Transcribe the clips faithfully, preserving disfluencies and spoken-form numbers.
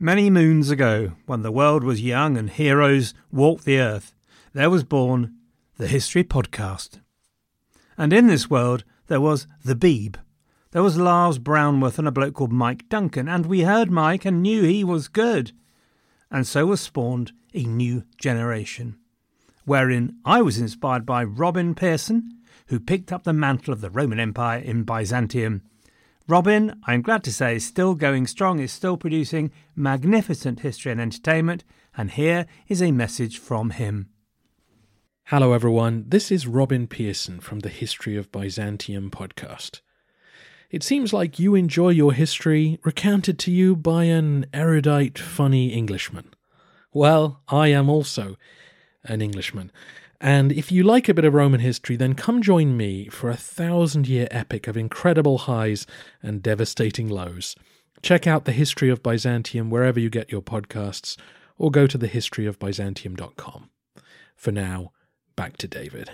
Many moons ago, when the world was young and heroes walked the earth, there was born the History Podcast. And in this world, there was the Beeb. There was Lars Brownworth and a bloke called Mike Duncan, and we heard Mike and knew he was good. And so was spawned a new generation, wherein I was inspired by Robin Pearson, who picked up the mantle of the Roman Empire in Byzantium. Robin, I'm glad to say, is still going strong, is still producing magnificent history and entertainment, and here is a message from him. Hello everyone, this is Robin Pearson from the History of Byzantium podcast. It seems like you enjoy your history recounted to you by an erudite, funny Englishman. Well, I am also an Englishman. And if you like a bit of Roman history, then come join me for a thousand-year epic of incredible highs and devastating lows. Check out The History of Byzantium wherever you get your podcasts, or go to the history of byzantium dot com. For now, back to David.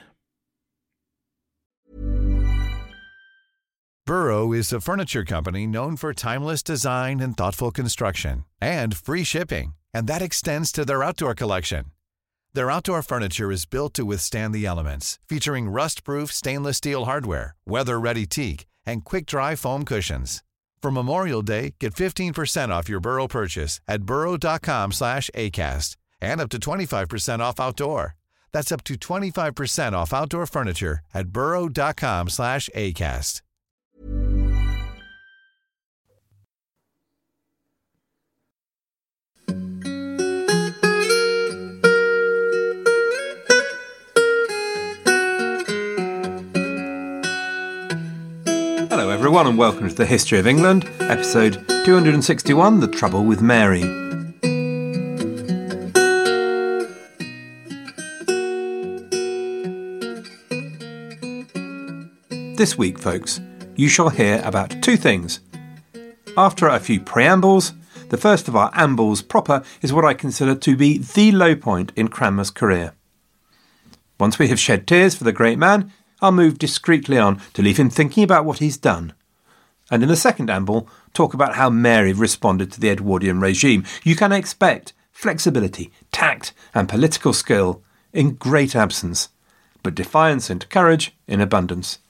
Burrow is a furniture company known for timeless design and thoughtful construction, and free shipping, and that extends to their outdoor collection. Their outdoor furniture is built to withstand the elements, featuring rust-proof stainless steel hardware, weather-ready teak, and quick-dry foam cushions. For Memorial Day, get fifteen percent off your Burrow purchase at burrow.com slash ACAST and up to twenty-five percent off outdoor. That's up to twenty-five percent off outdoor furniture at burrow.com slash ACAST. Hello everyone and welcome to the History of England, episode two hundred sixty-one, The Trouble with Mary. This week, folks, you shall hear about two things. After a few preambles, the first of our ambles proper is what I consider to be the low point in Cranmer's career. Once we have shed tears for the great man, I'll move discreetly on to leave him thinking about what he's done. And in the second amble, talk about how Mary responded to the Edwardian regime. You can expect flexibility, tact and political skill in great absence, but defiance and courage in abundance.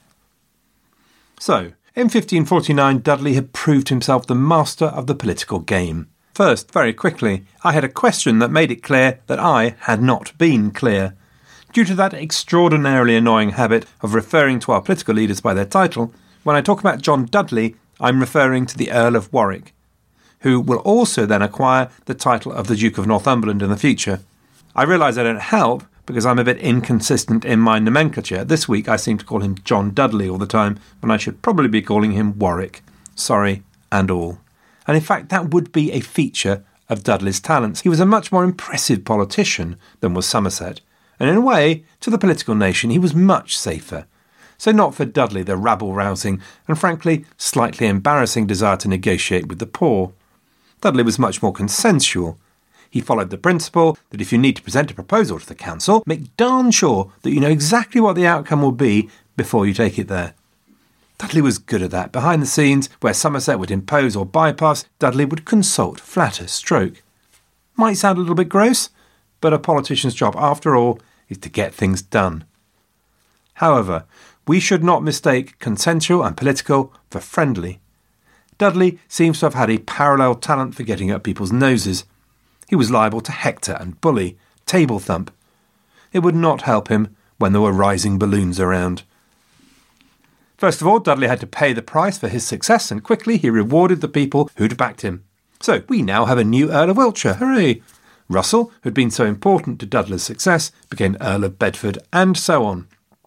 So, in fifteen forty-nine, Dudley had proved himself the master of the political game. First, very quickly, I had a question that made it clear that I had not been clear. Due to that extraordinarily annoying habit of referring to our political leaders by their title, when I talk about John Dudley, I'm referring to the Earl of Warwick, who will also then acquire the title of the Duke of Northumberland in the future. I realise I don't help because I'm a bit inconsistent in my nomenclature. This week I seem to call him John Dudley all the time, when I should probably be calling him Warwick. Sorry, and all. And in fact, that would be a feature of Dudley's talents. He was a much more impressive politician than was Somerset. And in a way, to the political nation, he was much safer. So not for Dudley the rabble-rousing and frankly slightly embarrassing desire to negotiate with the poor. Dudley was much more consensual. He followed the principle that if you need to present a proposal to the council, make darn sure that you know exactly what the outcome will be before you take it there. Dudley was good at that. Behind the scenes, where Somerset would impose or bypass, Dudley would consult, flatter, stroke. Might sound a little bit gross, but a politician's job, after all, is to get things done. However, we should not mistake consensual and political for friendly. Dudley seems to have had a parallel talent for getting up people's noses. He was liable to hector and bully, table thump. It would not help him when there were rising balloons around. First of all, Dudley had to pay the price for his success, and quickly he rewarded the people who'd backed him. So we now have a new Earl of Wiltshire, hooray! Russell, who'd been so important to Dudley's success, became Earl of Bedford, and so on.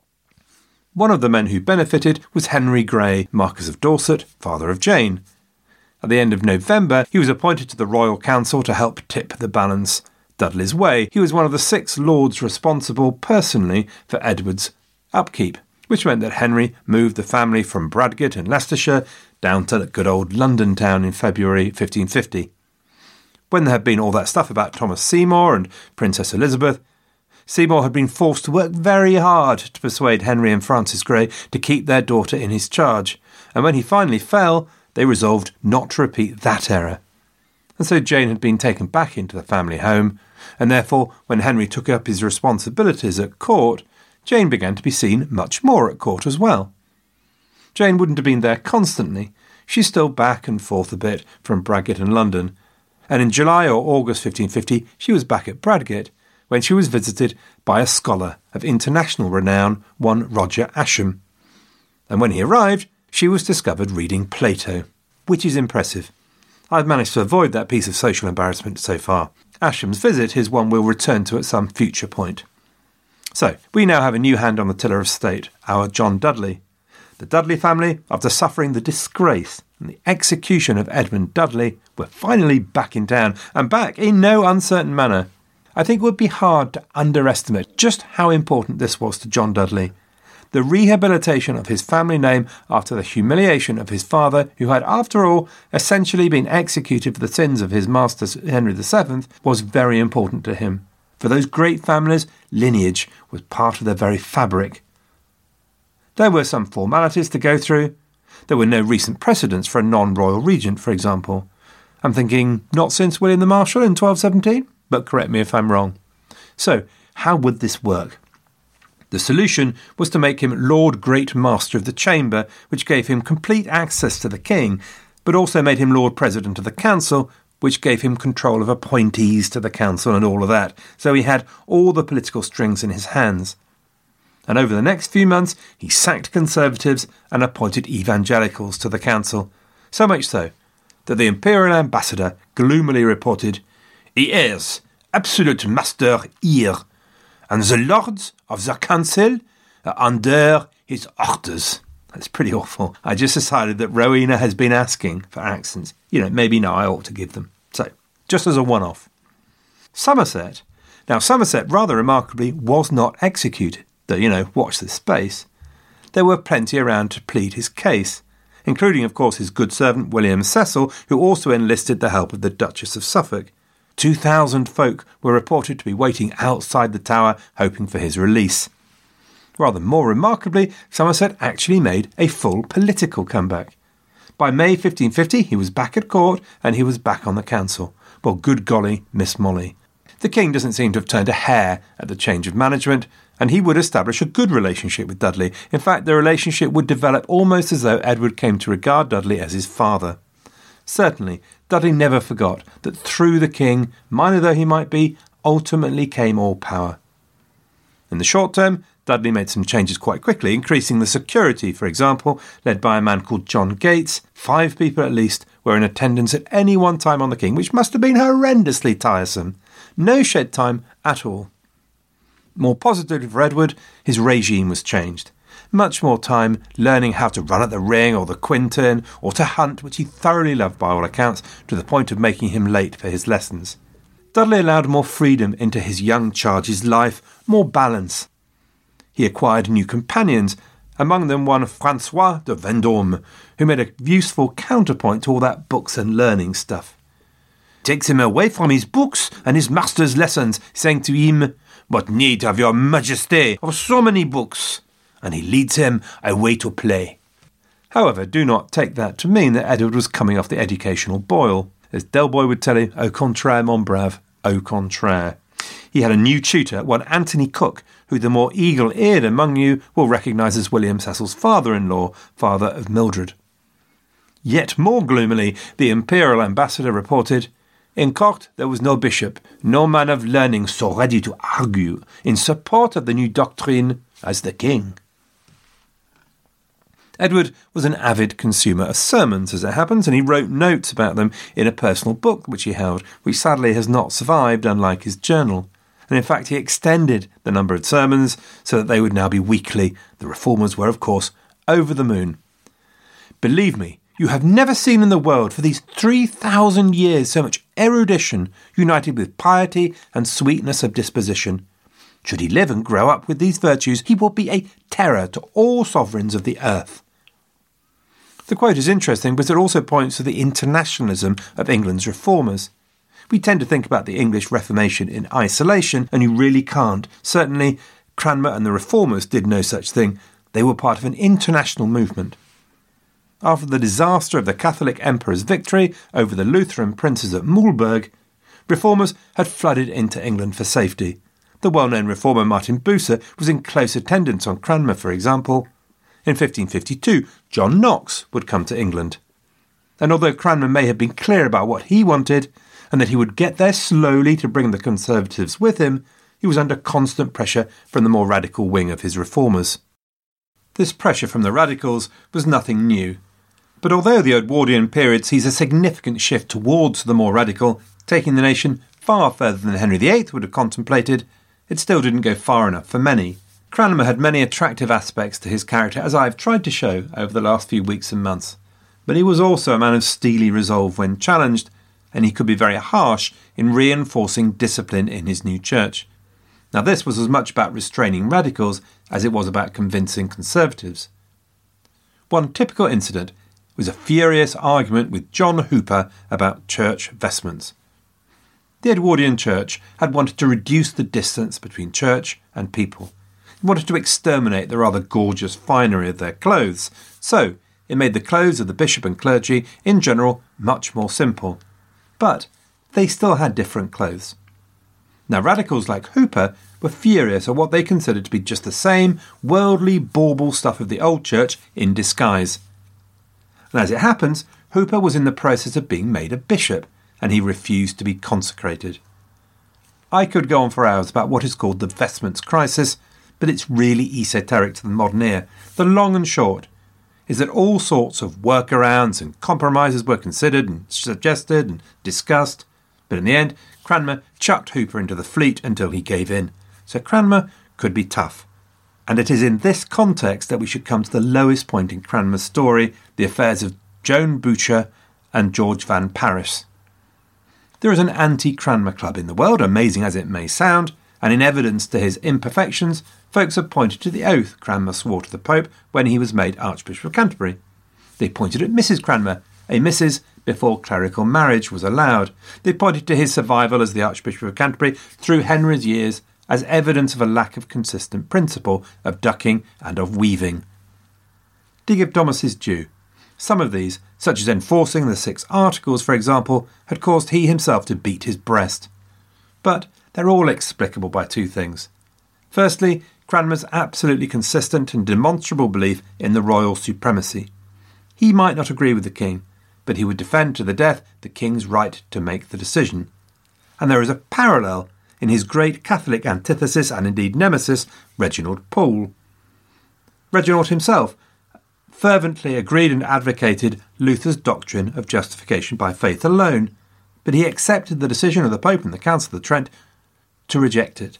One of the men who benefited was Henry Grey, Marquess of Dorset, father of Jane. At the end of November, he was appointed to the Royal Council to help tip the balance Dudley's way. He was one of the six lords responsible personally for Edward's upkeep, which meant that Henry moved the family from Bradgate in Leicestershire down to good old London town in February fifteen fifty. When there had been all that stuff about Thomas Seymour and Princess Elizabeth, Seymour had been forced to work very hard to persuade Henry and Francis Grey to keep their daughter in his charge, and when he finally fell, they resolved not to repeat that error. and so Jane had been taken back into the family home, and therefore when Henry took up his responsibilities at court, Jane began to be seen much more at court as well. Jane wouldn't have been there constantly. She's still back and forth a bit from Bradgate and London, and in July or August fifteen fifty she was back at Bradgate, when she was visited by a scholar of international renown, one Roger Ascham. And when he arrived, she was discovered reading Plato, which is impressive. I've managed to avoid that piece of social embarrassment so far. Ascham's visit is one we'll return to at some future point. So, we now have a new hand on the tiller of state, our John Dudley. The Dudley family, after suffering the disgrace and the execution of Edmund Dudley, were finally back in town, and back in no uncertain manner. I think it would be hard to underestimate just how important this was to John Dudley. The rehabilitation of his family name after the humiliation of his father, who had, after all, essentially been executed for the sins of his master Henry the Seventh, was very important to him. For those great families, lineage was part of their very fabric. There were some formalities to go through. There were no recent precedents for a non-royal regent, for example. I'm thinking, not since William the Marshal in twelve seventeen, but correct me if I'm wrong. So, how would this work? The solution was to make him Lord Great Master of the Chamber, which gave him complete access to the king, but also made him Lord President of the Council, which gave him control of appointees to the council and all of that. So he had all the political strings in his hands. And over the next few months, he sacked Conservatives and appointed evangelicals to the council. So much so that the imperial ambassador gloomily reported, "He is absolute master here, and the lords of the council are under his orders." That's pretty awful. I just decided that Rowena has been asking for accents. You know, maybe now I ought to give them. So, just as a one-off. Somerset. Now, Somerset, rather remarkably, was not executed. Though, you know, watch this space. There were plenty around to plead his case, including, of course, his good servant William Cecil, who also enlisted the help of the Duchess of Suffolk. Two thousand folk were reported to be waiting outside the tower, hoping for his release. Rather more remarkably, Somerset actually made a full political comeback. By May fifteen fifty, he was back at court, and he was back on the council. Well, good golly, Miss Molly. The king doesn't seem to have turned a hair at the change of management, and he would establish a good relationship with Dudley. In fact, the relationship would develop almost as though Edward came to regard Dudley as his father. Certainly, Dudley never forgot that through the king, minor though he might be, ultimately came all power. In the short term, Dudley made some changes quite quickly, increasing the security, for example, led by a man called John Gates. Five people at least were in attendance at any one time on the king, which must have been horrendously tiresome. No shed time at all. More positively for Edward, his regime was changed. Much more time learning how to run at the ring or the quintain, or to hunt, which he thoroughly loved by all accounts, to the point of making him late for his lessons. Dudley allowed more freedom into his young charge's life, more balance. He acquired new companions, among them one Francois de Vendôme, who made a useful counterpoint to all that books and learning stuff. Takes him away from his books and his master's lessons, saying to him, "What need have your majesty of so many books?" And he leads him away to play. However, do not take that to mean that Edward was coming off the educational boil. As Del Boy would tell you, au contraire, mon brave, au contraire. He had a new tutor, one Anthony Cook, who the more eagle-eared among you will recognise as William Cecil's father-in-law, father of Mildred. Yet more gloomily, the imperial ambassador reported, "In court there was no bishop, no man of learning so ready to argue in support of the new doctrine as the king." Edward was an avid consumer of sermons, as it happens, and he wrote notes about them in a personal book which he held, which sadly has not survived, unlike his journal. And in fact he extended the number of sermons so that they would now be weekly. The reformers were, of course, over the moon. Believe me, you have never seen in the world for these three thousand years so much erudition united with piety and sweetness of disposition. Should he live and grow up with these virtues, he will be a terror to all sovereigns of the earth. The quote is interesting because it also points to the internationalism of England's reformers. We tend to think about the English Reformation in isolation, and you really can't. Certainly, Cranmer and the reformers did no such thing. They were part of an international movement. after the disaster of the Catholic Emperor's victory over the Lutheran princes at Muhlberg, reformers had flooded into England for safety. The well-known reformer Martin Bucer was in close attendance on Cranmer, for example. In fifteen fifty-two, John Knox would come to England. And although Cranmer may have been clear about what he wanted, and that he would get there slowly to bring the Conservatives with him, he was under constant pressure from the more radical wing of his reformers. This pressure from the radicals was nothing new. But although the Edwardian period sees a significant shift towards the more radical, taking the nation far further than Henry the Eighth would have contemplated, it still didn't go far enough for many. Cranmer had many attractive aspects to his character, as I have tried to show over the last few weeks and months. But he was also a man of steely resolve when challenged, and he could be very harsh in reinforcing discipline in his new church. Now this was as much about restraining radicals as it was about convincing conservatives. One typical incident was a furious argument with John Hooper about church vestments. The Edwardian Church had wanted to reduce the distance between church and people. It wanted to exterminate the rather gorgeous finery of their clothes, so it made the clothes of the bishop and clergy in general much more simple. But they still had different clothes. Now radicals like Hooper were furious at what they considered to be just the same worldly bauble stuff of the old church in disguise. And as it happens, Hooper was in the process of being made a bishop, and he refused to be consecrated. I could go on for hours about what is called the vestments crisis, but it's really esoteric to the modern ear. The long and short is that all sorts of workarounds and compromises were considered and suggested and discussed, but in the end, Cranmer chucked Hooper into the Fleet until he gave in. So Cranmer could be tough. And it is in this context that we should come to the lowest point in Cranmer's story, the affairs of Joan Boucher and George Van Paris. There is an anti-Cranmer club in the world, amazing as it may sound, and in evidence to his imperfections, folks have pointed to the oath Cranmer swore to the Pope when he was made Archbishop of Canterbury. They pointed at Missus Cranmer, a Missus before clerical marriage was allowed. They pointed to his survival as the Archbishop of Canterbury through Henry's years as evidence of a lack of consistent principle of ducking and of weaving. To give Thomas his due, some of these, such as enforcing the Six Articles, for example, had caused he himself to beat his breast. But they're all explicable by two things. Firstly, Cranmer's absolutely consistent and demonstrable belief in the royal supremacy. He might not agree with the king, but he would defend to the death the king's right to make the decision. And there is a parallel in his great Catholic antithesis and indeed nemesis, Reginald Pole. Reginald himself fervently agreed and advocated Luther's doctrine of justification by faith alone, but he accepted the decision of the Pope and the Council of Trent to reject it.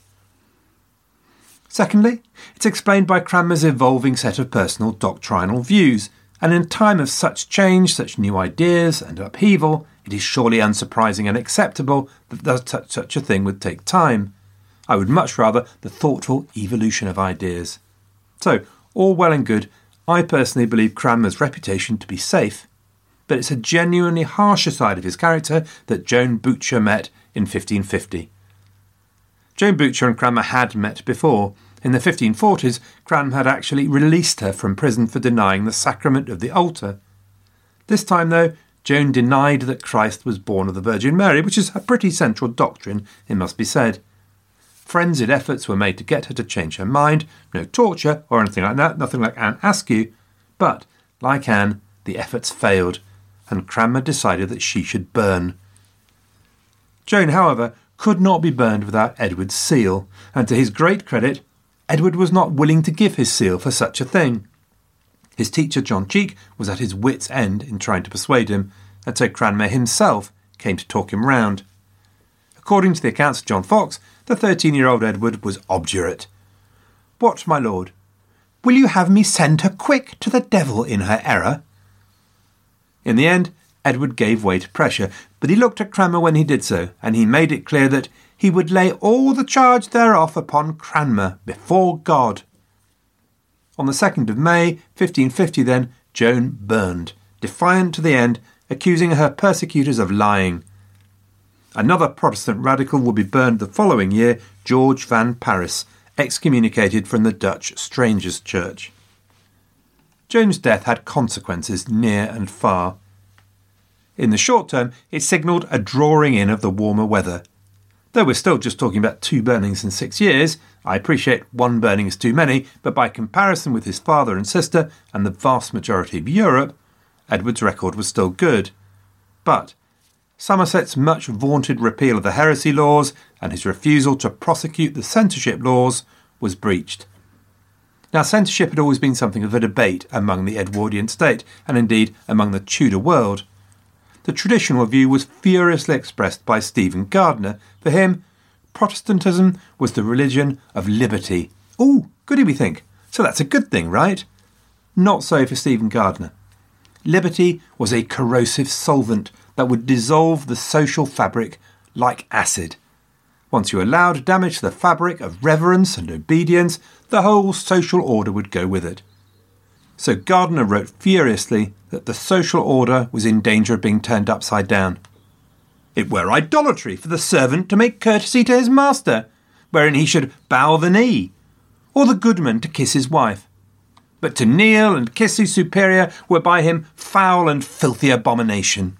Secondly, it's explained by Cranmer's evolving set of personal doctrinal views, and in a time of such change, such new ideas and upheaval, it is surely unsurprising and acceptable that such a thing would take time. I would much rather the thoughtful evolution of ideas. So, all well and good, I personally believe Cranmer's reputation to be safe, but it's a genuinely harsher side of his character that Joan Boucher met in fifteen fifty. Joan Boucher and Cranmer had met before. In the fifteen forties, Cranmer had actually released her from prison for denying the sacrament of the altar. This time, though, Joan denied that Christ was born of the Virgin Mary, which is a pretty central doctrine, it must be said. Frenzied efforts were made to get her to change her mind, no torture or anything like that, nothing like Anne Askew, but, like Anne, the efforts failed, and Cranmer decided that she should burn. Joan, however, could not be burned without Edward's seal, and to his great credit, Edward was not willing to give his seal for such a thing. His teacher John Cheek was at his wits' end in trying to persuade him, and so Cranmer himself came to talk him round. According to the accounts of John Fox, the thirteen-year-old Edward was obdurate. "What, my lord? Will you have me send her quick to the devil in her error?" In the end, Edward gave way to pressure, but he looked at Cranmer when he did so, and he made it clear that he would lay all the charge thereof upon Cranmer before God. On the second of May, fifteen fifty then, Joan burned, defiant to the end, accusing her persecutors of lying. Another Protestant radical would be burned the following year, George Van Paris, excommunicated from the Dutch Strangers' Church. Joan's death had consequences near and far. In the short term, it signalled a drawing in of the warmer weather. Though we're still just talking about two burnings in six years, I appreciate one burning is too many, but by comparison with his father and sister and the vast majority of Europe, Edward's record was still good. But Somerset's much vaunted repeal of the heresy laws and his refusal to prosecute the censorship laws was breached. Now, censorship had always been something of a debate among the Edwardian state, and indeed among the Tudor world. The traditional view was furiously expressed by Stephen Gardiner. For him, Protestantism was the religion of liberty. Ooh, goody we think. So that's a good thing, right? Not so for Stephen Gardiner. Liberty was a corrosive solvent that would dissolve the social fabric like acid. Once you allowed damage to the fabric of reverence and obedience, the whole social order would go with it. So Gardiner wrote furiously that the social order was in danger of being turned upside down. It were idolatry for the servant to make courtesy to his master, wherein he should bow the knee, or the goodman to kiss his wife. But to kneel and kiss his superior were by him foul and filthy abomination.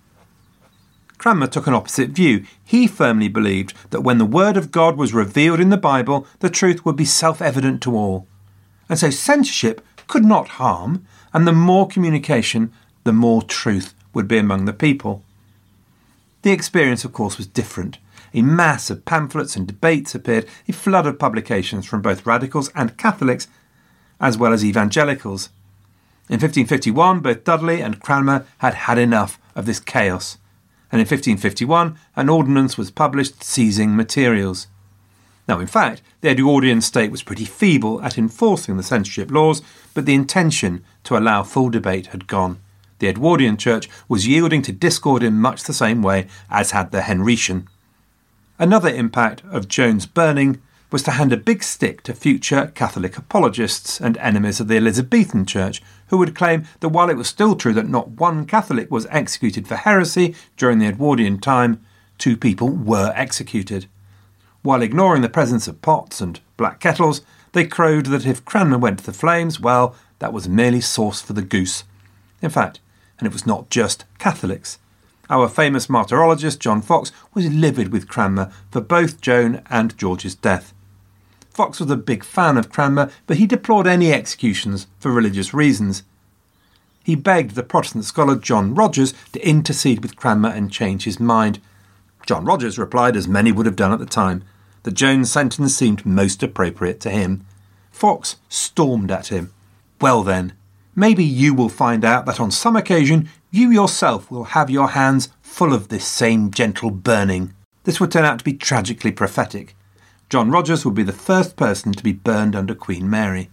Cranmer took an opposite view. He firmly believed that when the word of God was revealed in the Bible, the truth would be self-evident to all. And so censorship could not harm, and the more communication, the more truth would be among the people. The experience, of course, was different. A mass of pamphlets and debates appeared, a flood of publications from both radicals and Catholics, as well as evangelicals. In fifteen fifty-one, both Dudley and Cranmer had had enough of this chaos, and in fifteen fifty-one, an ordinance was published seizing materials. Now, in fact, the Edwardian state was pretty feeble at enforcing the censorship laws, but the intention to allow full debate had gone. The Edwardian Church was yielding to discord in much the same way as had the Henrician. Another impact of Joan's burning was to hand a big stick to future Catholic apologists and enemies of the Elizabethan Church, who would claim that while it was still true that not one Catholic was executed for heresy during the Edwardian time, two people were executed. While ignoring the presence of pots and black kettles, they crowed that if Cranmer went to the flames, well, that was merely sauce for the goose. In fact, and it was not just Catholics. Our famous martyrologist John Foxe was livid with Cranmer for both Joan and George's death. Foxe was a big fan of Cranmer, but he deplored any executions for religious reasons. He begged the Protestant scholar John Rogers to intercede with Cranmer and change his mind. John Rogers replied, as many would have done at the time, that Joan's sentence seemed most appropriate to him. Foxe stormed at him. Well then, maybe you will find out that on some occasion you yourself will have your hands full of this same gentle burning. This would turn out to be tragically prophetic. John Rogers would be the first person to be burned under Queen Mary.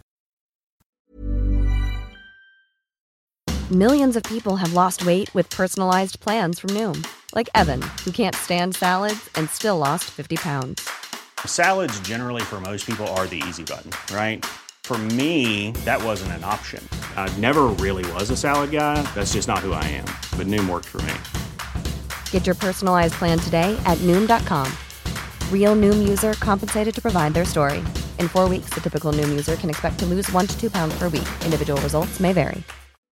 Millions of people have lost weight with personalized plans from Noom. Like Evan, who can't stand salads and still lost fifty pounds. Salads generally for most people are the easy button, right? For me, that wasn't an option. I never really was a salad guy. That's just not who I am. But Noom worked for me. Get your personalized plan today at Noom dot com. Real Noom user compensated to provide their story. In four weeks, the typical Noom user can expect to lose one to two pounds per week. Individual results may vary.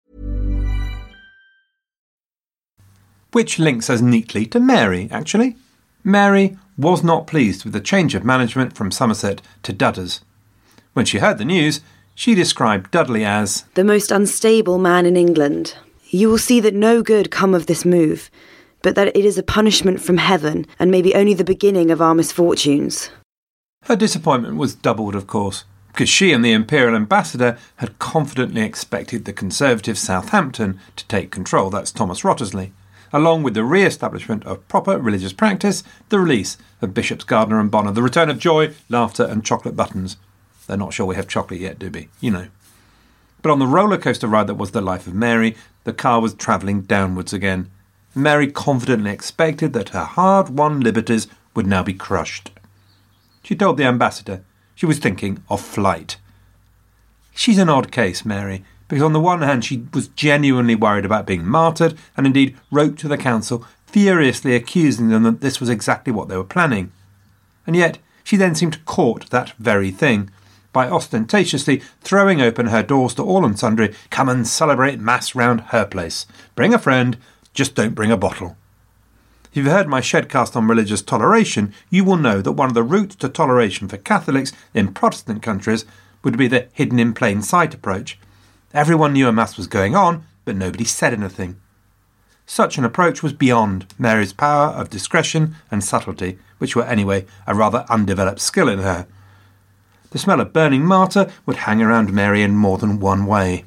Which links us neatly to Mary, actually. Mary was not pleased with the change of management from Somerset to Dudders. When she heard the news, she described Dudley as the most unstable man in England. You will see that no good come of this move, but that it is a punishment from heaven and maybe only the beginning of our misfortunes. Her disappointment was doubled, of course, because she and the Imperial Ambassador had confidently expected the Conservative Southampton to take control, that's Thomas Wriothesley, along with the re-establishment of proper religious practice, the release of Bishops Gardiner and Bonner, the return of joy, laughter and chocolate buttons. They're not sure we have chocolate yet, do we? You know. But on the roller coaster ride that was the life of Mary, the car was travelling downwards again. Mary confidently expected that her hard-won liberties would now be crushed. She told the ambassador she was thinking of flight. She's an odd case, Mary, because on the one hand she was genuinely worried about being martyred and indeed wrote to the council furiously accusing them that this was exactly what they were planning. And yet she then seemed to court that very thing by ostentatiously throwing open her doors to all and sundry. Come and celebrate Mass round her place. Bring a friend, just don't bring a bottle. If you've heard my shedcast on religious toleration, you will know that one of the routes to toleration for Catholics in Protestant countries would be the hidden in plain sight approach. Everyone knew a Mass was going on, but nobody said anything. Such an approach was beyond Mary's power of discretion and subtlety, which were anyway a rather undeveloped skill in her. The smell of burning martyr would hang around Mary in more than one way.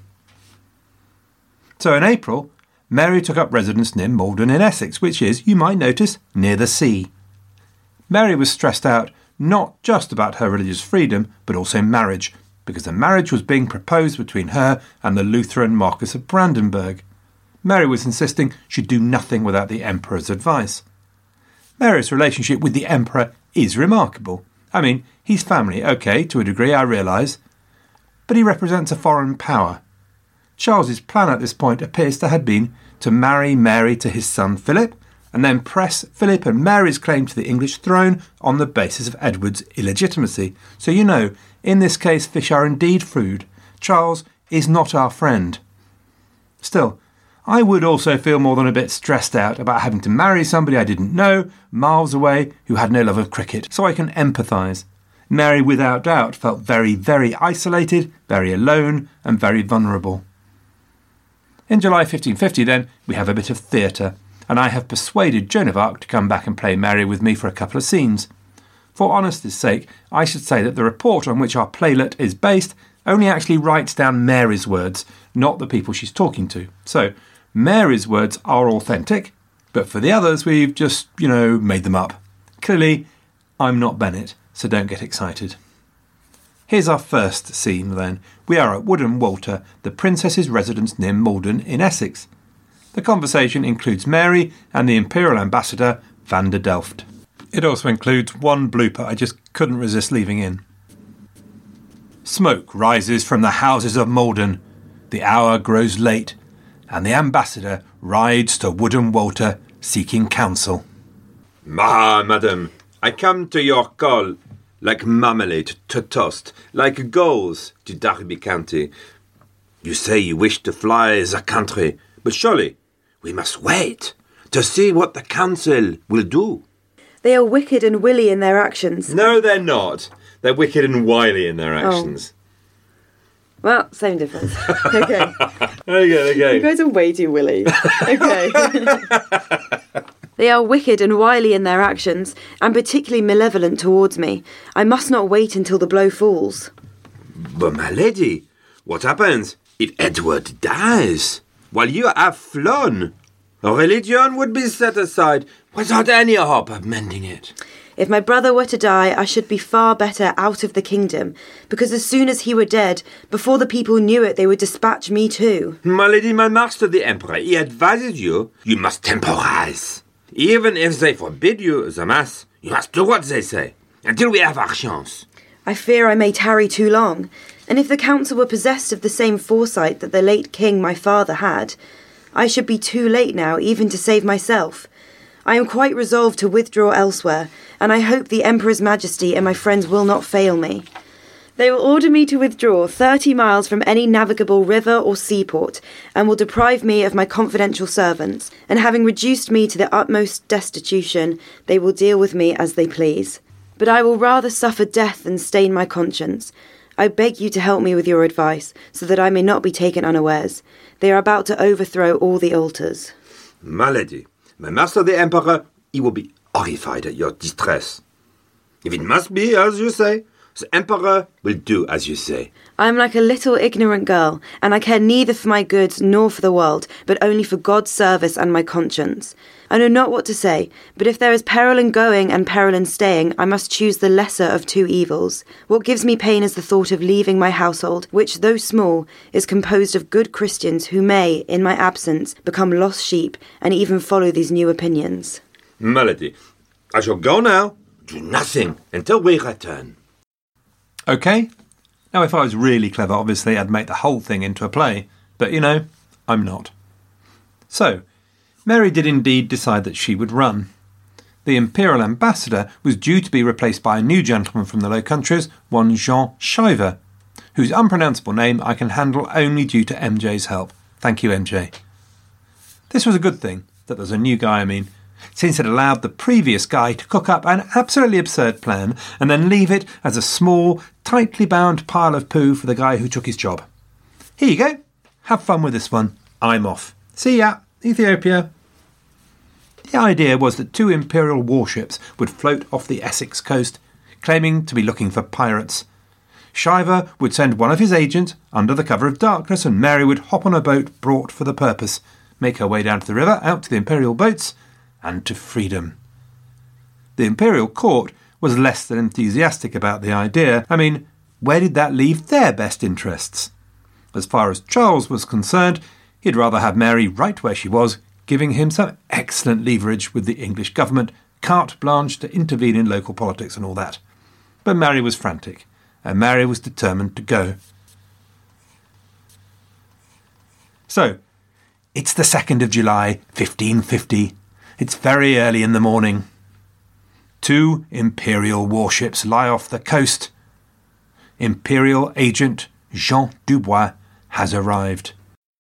So in April, Mary took up residence near Malden in Essex, which is, you might notice, near the sea. Mary was stressed out not just about her religious freedom, but also marriage, because a marriage was being proposed between her and the Lutheran Marquis of Brandenburg. Mary was insisting she'd do nothing without the Emperor's advice. Mary's relationship with the Emperor is remarkable. I mean, he's family, OK, to a degree, I realise, but he represents a foreign power. Charles's plan at this point appears to have been to marry Mary to his son Philip, and then press Philip and Mary's claim to the English throne on the basis of Edward's illegitimacy. So you know, in this case, fish are indeed food. Charles is not our friend. Still, I would also feel more than a bit stressed out about having to marry somebody I didn't know, miles away, who had no love of cricket, so I can empathise. Mary, without doubt, felt very, very isolated, very alone, and very vulnerable. In July fifteen fifty, then, we have a bit of theatre, and I have persuaded Joan of Arc to come back and play Mary with me for a couple of scenes. For honesty's sake, I should say that the report on which our playlet is based only actually writes down Mary's words, not the people she's talking to. So, Mary's words are authentic, but for the others, we've just, you know, made them up. Clearly, I'm not Bennett, so don't get excited. Here's our first scene, then. We are at Woodham Walter, the princess's residence near Malden in Essex. The conversation includes Mary and the Imperial Ambassador, Van der Delft. It also includes one blooper I just couldn't resist leaving in. Smoke rises from the houses of Malden. The hour grows late, and the ambassador rides to Woodham Walter seeking counsel. Ah, madam, I come to your call like marmalade to toast, like goals to Derby County. You say you wish to fly the country, but surely we must wait to see what the council will do. They are wicked and willy in their actions. No, they're not. They're wicked and wily in their actions. Oh. Well, same difference. Okay. okay, okay. You guys are way too willy. Okay. They are wicked and wily in their actions, and particularly malevolent towards me. I must not wait until the blow falls. But, my lady, what happens if Edward dies while you have flown? A religion would be set aside without any hope of mending it. If my brother were to die, I should be far better out of the kingdom, because as soon as he were dead, before the people knew it, they would dispatch me too. My lady, my master, the emperor, he advises you, you must temporize. Even if they forbid you the mass, you must do what they say, until we have our chance. I fear I may tarry too long, and if the council were possessed of the same foresight that the late king my father had, I should be too late now even to save myself. I am quite resolved to withdraw elsewhere, and I hope the Emperor's Majesty and my friends will not fail me. They will order me to withdraw thirty miles from any navigable river or seaport, and will deprive me of my confidential servants, and having reduced me to the utmost destitution, they will deal with me as they please. But I will rather suffer death than stain my conscience. I beg you to help me with your advice, so that I may not be taken unawares. They are about to overthrow all the altars. My lady, my master the emperor, he will be horrified at your distress. If it must be as you say, the emperor will do as you say. I am like a little ignorant girl, and I care neither for my goods nor for the world, but only for God's service and my conscience. I know not what to say, but if there is peril in going and peril in staying, I must choose the lesser of two evils. What gives me pain is the thought of leaving my household, which, though small, is composed of good Christians who may, in my absence, become lost sheep and even follow these new opinions. My lady, I shall go now. Do nothing until we return. OK? Now, if I was really clever, obviously I'd make the whole thing into a play. But, you know, I'm not. So, Mary did indeed decide that she would run. the imperial ambassador was due to be replaced by a new gentleman from the Low Countries, one Jean Schuyver, whose unpronounceable name I can handle only due to M J's help. Thank you, M J. This was a good thing, that there's a new guy, I mean, since it allowed the previous guy to cook up an absolutely absurd plan and then leave it as a small, tightly bound pile of poo for the guy who took his job. Here you go. Have fun with this one. I'm off. See ya, Ethiopia. The idea was that two imperial warships would float off the Essex coast, claiming to be looking for pirates. Schuyver would send one of his agents under the cover of darkness, and Mary would hop on a boat brought for the purpose, make her way down to the river, out to the imperial boats, and to freedom. The imperial court was less than enthusiastic about the idea. I mean, where did that leave their best interests? As far as Charles was concerned, he'd rather have Mary right where she was, giving him some excellent leverage with the English government, carte blanche to intervene in local politics and all that. But Mary was frantic, and Mary was determined to go. So, it's the second of July, fifteen fifty. It's very early in the morning. Two imperial warships lie off the coast. Imperial agent Jean Dubois has arrived.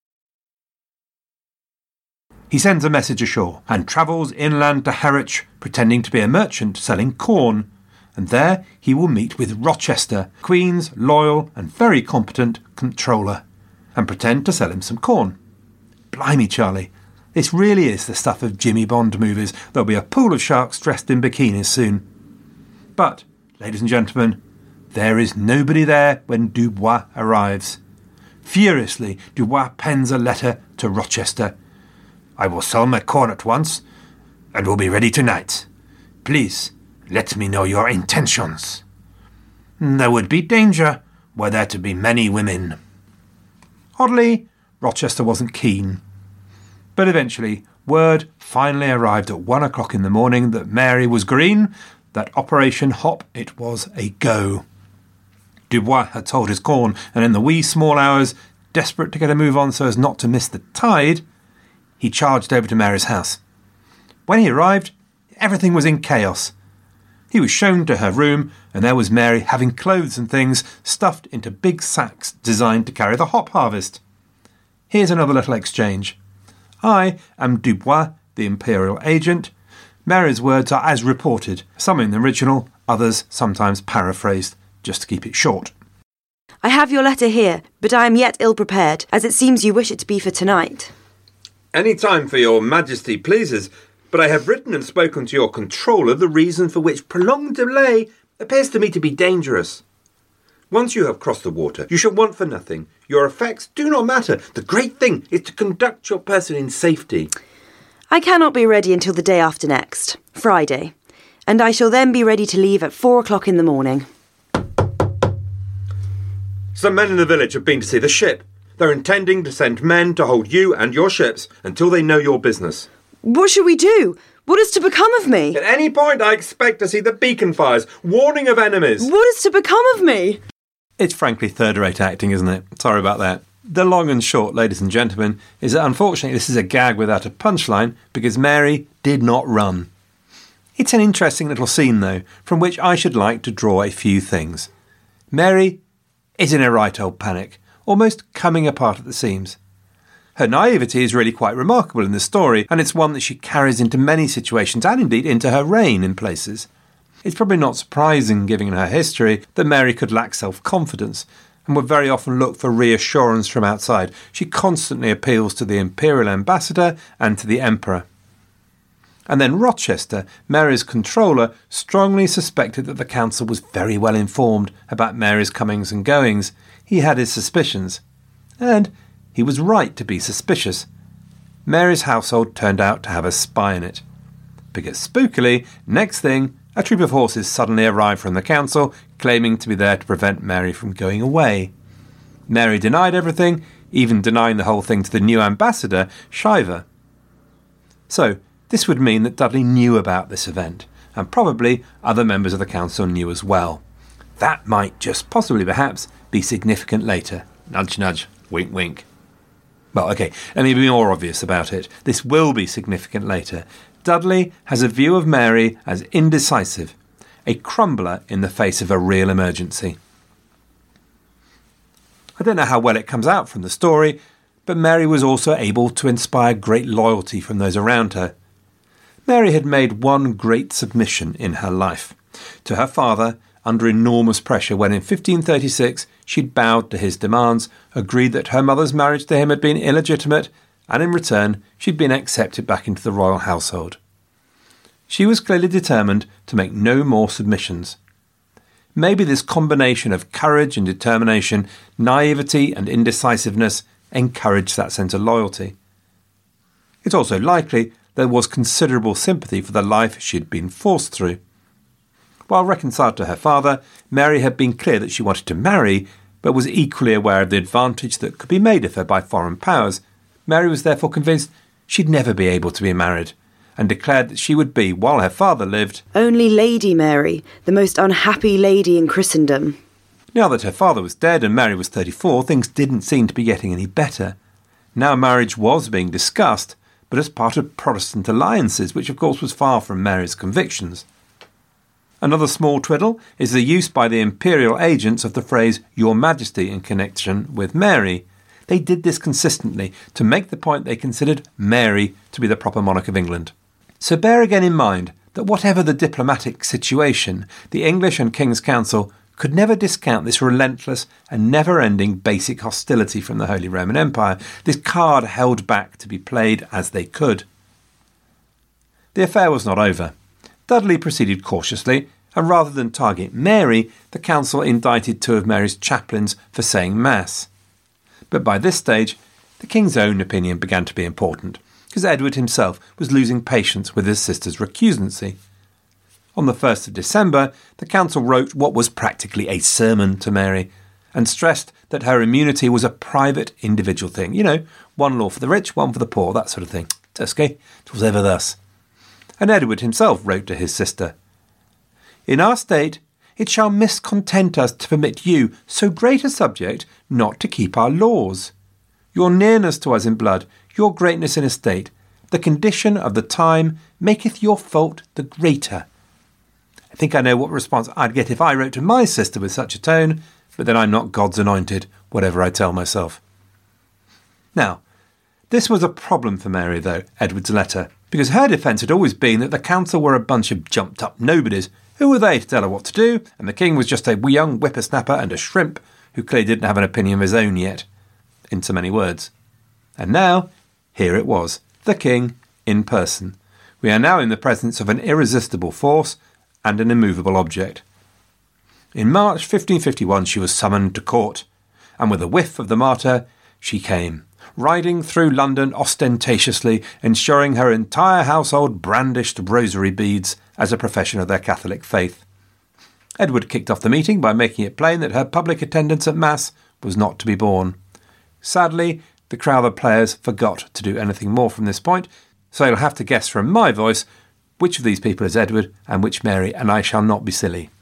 He sends a message ashore and travels inland to Harwich, pretending to be a merchant selling corn, and there he will meet with Rochester, Queen's loyal and very competent controller, and pretend to sell him some corn. Blimey, Charlie, this really is the stuff of Jimmy Bond movies. There'll be a pool of sharks dressed in bikinis soon. But, ladies and gentlemen, there is nobody there when Dubois arrives. Furiously, Dubois pens a letter to Rochester. I will sell my corn at once, and will be ready tonight. Please, let me know your intentions. There would be danger were there to be many women. Oddly, Rochester wasn't keen. But eventually, word finally arrived at one o'clock in the morning that Mary was green, that Operation Hop it was a go. Dubois had sold his corn, and in the wee small hours, desperate to get a move on so as not to miss the tide, he charged over to Mary's house. When he arrived, everything was in chaos. He was shown to her room, and there was Mary having clothes and things stuffed into big sacks designed to carry the hop harvest. Here's another little exchange. I am Dubois, the imperial agent. Mary's words are as reported, some in the original, others sometimes paraphrased, just to keep it short. I have your letter here, but I am yet ill-prepared, as it seems you wish it to be for tonight. Any time for your majesty pleases, but I have written and spoken to your controller the reason for which prolonged delay appears to me to be dangerous. Once you have crossed the water, you shall want for nothing. Your effects do not matter. The great thing is to conduct your person in safety. I cannot be ready until the day after next, Friday, and I shall then be ready to leave at four o'clock in the morning. Some men in the village have been to see the ship. They're intending to send men to hold you and your ships until they know your business. What shall we do? What is to become of me? At any point I expect to see the beacon fires, warning of enemies. What is to become of me? It's frankly third-rate acting, isn't it? Sorry about that. The long and short, ladies and gentlemen, is that unfortunately this is a gag without a punchline because Mary did not run. It's an interesting little scene, though, from which I should like to draw a few things. Mary is in a right old panic, almost coming apart at the seams. Her naivety is really quite remarkable in the story, and it's one that she carries into many situations and indeed into her reign in places. It's probably not surprising, given her history, that Mary could lack self-confidence and would very often look for reassurance from outside. She constantly appeals to the imperial ambassador and to the emperor. And then Rochester, Mary's controller, strongly suspected that the council was very well informed about Mary's comings and goings. He had his suspicions. And he was right to be suspicious. Mary's household turned out to have a spy in it. Because spookily, next thing, a troop of horses suddenly arrived from the council, claiming to be there to prevent Mary from going away. Mary denied everything, even denying the whole thing to the new ambassador, Schuyver. So, this would mean that Dudley knew about this event, and probably other members of the council knew as well. That might just possibly, perhaps, be significant later. Nudge, nudge, wink, wink. Well, OK, let me be more obvious about it. This will be significant later. Dudley has a view of Mary as indecisive, a crumbler in the face of a real emergency. I don't know how well it comes out from the story, but Mary was also able to inspire great loyalty from those around her. Mary had made one great submission in her life, to her father, under enormous pressure when in fifteen thirty-six she'd bowed to his demands, agreed that her mother's marriage to him had been illegitimate, and in return she'd been accepted back into the royal household. She was clearly determined to make no more submissions. Maybe this combination of courage and determination, naivety and indecisiveness encouraged that sense of loyalty. It's also likely there was considerable sympathy for the life she'd been forced through. While reconciled to her father, Mary had been clear that she wanted to marry, but was equally aware of the advantage that could be made of her by foreign powers. Mary was therefore convinced she'd never be able to be married, and declared that she would be, while her father lived, only Lady Mary, the most unhappy lady in Christendom. Now that her father was dead and Mary was thirty-four, things didn't seem to be getting any better. Now marriage was being discussed, but as part of Protestant alliances, which of course was far from Mary's convictions. Another small twiddle is the use by the imperial agents of the phrase Your Majesty in connection with Mary. They did this consistently to make the point they considered Mary to be the proper monarch of England. So bear again in mind that whatever the diplomatic situation, the English and King's Council could never discount this relentless and never-ending basic hostility from the Holy Roman Empire, this card held back to be played as they could. The affair was not over. Dudley proceeded cautiously, and rather than target Mary, the council indicted two of Mary's chaplains for saying Mass. But by this stage, the king's own opinion began to be important, because Edward himself was losing patience with his sister's recusancy. On the first of December, the council wrote what was practically a sermon to Mary, and stressed that her immunity was a private individual thing. You know, one law for the rich, one for the poor, that sort of thing. Tusky, 'twas ever thus. And Edward himself wrote to his sister, In our state, it shall miscontent us to permit you, so great a subject, not to keep our laws. Your nearness to us in blood, your greatness in estate, the condition of the time maketh your fault the greater. I think I know what response I'd get if I wrote to my sister with such a tone, but then I'm not God's anointed, whatever I tell myself. Now, this was a problem for Mary, though, Edward's letter, because her defence had always been that the council were a bunch of jumped-up nobodies. Who were they to tell her what to do? And the king was just a young whippersnapper and a shrimp who clearly didn't have an opinion of his own yet, in so many words. And now, here it was, the king in person. We are now in the presence of an irresistible force and an immovable object. In March fifteen fifty-one she was summoned to court, and with a whiff of the martyr, she came, riding through London ostentatiously, ensuring her entire household brandished rosary beads as a profession of their Catholic faith. Edward kicked off the meeting by making it plain that her public attendance at Mass was not to be borne. Sadly, the Crowther players forgot to do anything more from this point, so you'll have to guess from my voice which of these people is Edward and which Mary, and I shall not be silly.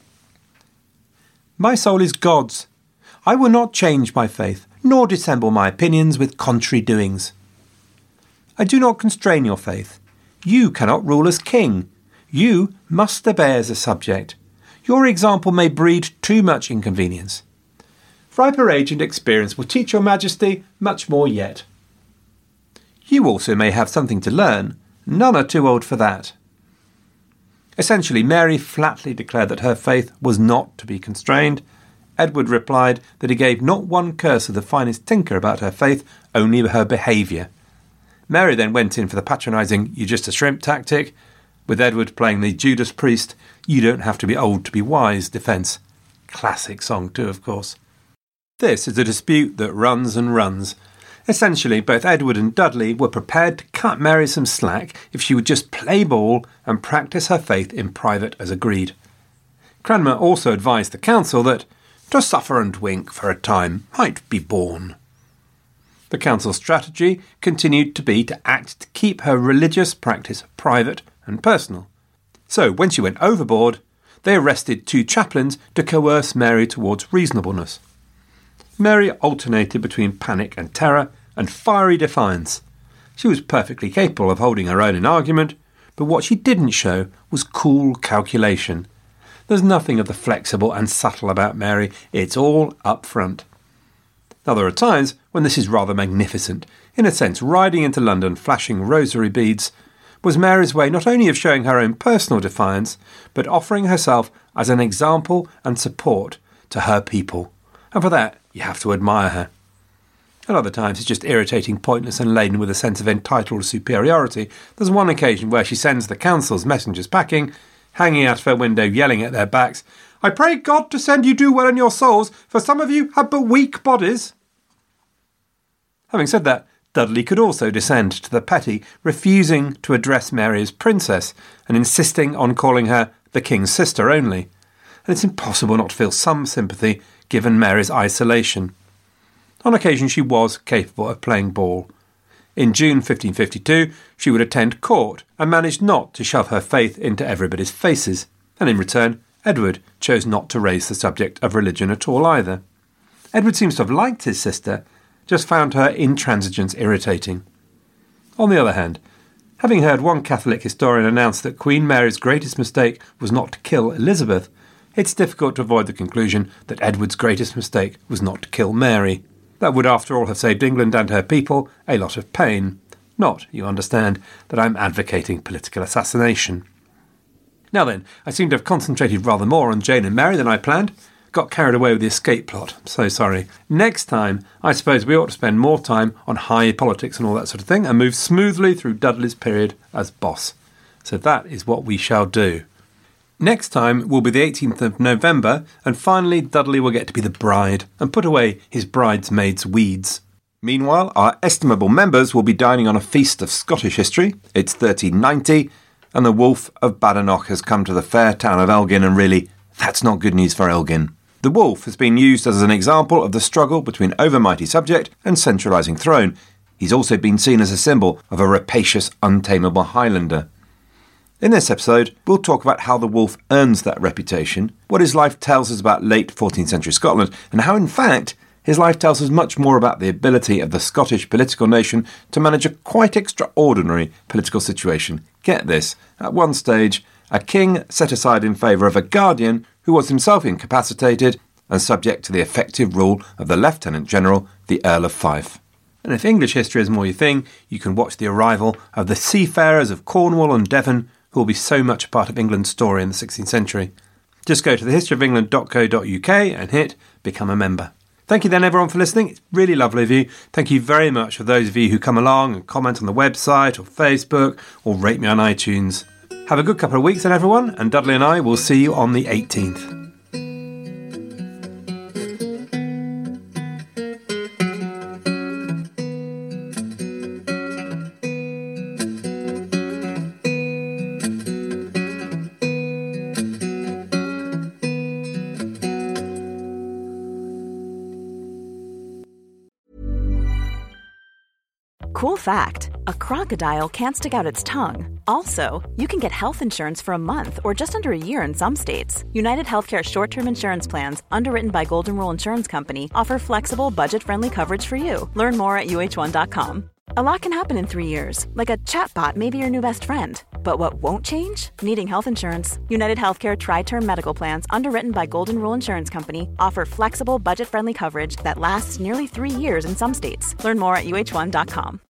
My soul is God's. I will not change my faith, nor dissemble my opinions with contrary doings. I do not constrain your faith. You cannot rule as king. You must obey as a subject. Your example may breed too much inconvenience. Riper age and experience will teach your majesty much more yet. You also may have something to learn. None are too old for that. Essentially, Mary flatly declared that her faith was not to be constrained. Edward replied that he gave not one curse of the finest tinker about her faith, only her behaviour. Mary then went in for the patronising "you just a shrimp" tactic, with Edward playing the Judas Priest, "you don't have to be old to be wise" defence. Classic song too, of course. This is a dispute that runs and runs. Essentially, both Edward and Dudley were prepared to cut Mary some slack if she would just play ball and practice her faith in private as agreed. Cranmer also advised the council that to suffer and wink for a time might be borne. The council's strategy continued to be to act to keep her religious practice private and personal. So, when she went overboard, they arrested two chaplains to coerce Mary towards reasonableness. Mary alternated between panic and terror and fiery defiance. She was perfectly capable of holding her own in argument, But what she didn't show was cool calculation. There's nothing of the flexible and subtle about Mary. It's all up front. Now, there are times when this is rather magnificent. In a sense, riding into London flashing rosary beads was Mary's way not only of showing her own personal defiance, but offering herself as an example and support to her people. And for that, you have to admire her. At other times, it's just irritating, pointless and laden with a sense of entitled superiority. There's one occasion where she sends the council's messengers packing, hanging out of her window, yelling at their backs, "I pray God to send you do well in your souls, for some of you have but weak bodies." Having said that, Dudley could also descend to the petty, refusing to address Mary as princess and insisting on calling her the king's sister only. And it's impossible not to feel some sympathy given Mary's isolation. On occasion she was capable of playing ball. In June fifteen fifty-two, she would attend court and managed not to shove her faith into everybody's faces. And in return, Edward chose not to raise the subject of religion at all either. Edward seems to have liked his sister, just found her intransigence irritating. On the other hand, having heard one Catholic historian announce that Queen Mary's greatest mistake was not to kill Elizabeth, it's difficult to avoid the conclusion that Edward's greatest mistake was not to kill Mary. That would, after all, have saved England and her people a lot of pain. Not, you understand, that I'm advocating political assassination. Now then, I seem to have concentrated rather more on Jane and Mary than I planned. Got carried away with the escape plot. I'm so sorry. Next time, I suppose we ought to spend more time on high politics and all that sort of thing and move smoothly through Dudley's period as boss. So that is what we shall do. Next time will be the eighteenth of November, and finally Dudley will get to be the bride and put away his bridesmaid's weeds. Meanwhile, our estimable members will be dining on a feast of Scottish history. It's thirteen ninety, and the Wolf of Badenoch has come to the fair town of Elgin, and really, that's not good news for Elgin. The wolf has been used as an example of the struggle between overmighty subject and centralising throne. He's also been seen as a symbol of a rapacious, untamable Highlander. In this episode, we'll talk about how the wolf earns that reputation, what his life tells us about late fourteenth century Scotland, and how, in fact, his life tells us much more about the ability of the Scottish political nation to manage a quite extraordinary political situation. Get this, at one stage, a king set aside in favour of a guardian who was himself incapacitated and subject to the effective rule of the Lieutenant General, the Earl of Fife. And if English history is more your thing, you can watch the arrival of the seafarers of Cornwall and Devon, who will be so much a part of England's story in the sixteenth century. Just go to the history of england dot co dot uk and hit Become a Member. Thank you then everyone for listening. It's really lovely of you. Thank you very much for those of you who come along and comment on the website or Facebook or rate me on iTunes. Have a good couple of weeks then everyone, and Dudley and I will see you on the eighteenth. Cool fact, a crocodile can't stick out its tongue. Also, you can get health insurance for a month or just under a year in some states. United Healthcare short-term insurance plans, underwritten by Golden Rule Insurance Company, offer flexible, budget-friendly coverage for you. Learn more at U H one dot com. A lot can happen in three years, like a chatbot may be your new best friend. But what won't change? Needing health insurance. United Healthcare Tri-Term Medical Plans, underwritten by Golden Rule Insurance Company, offer flexible, budget-friendly coverage that lasts nearly three years in some states. Learn more at U H one dot com.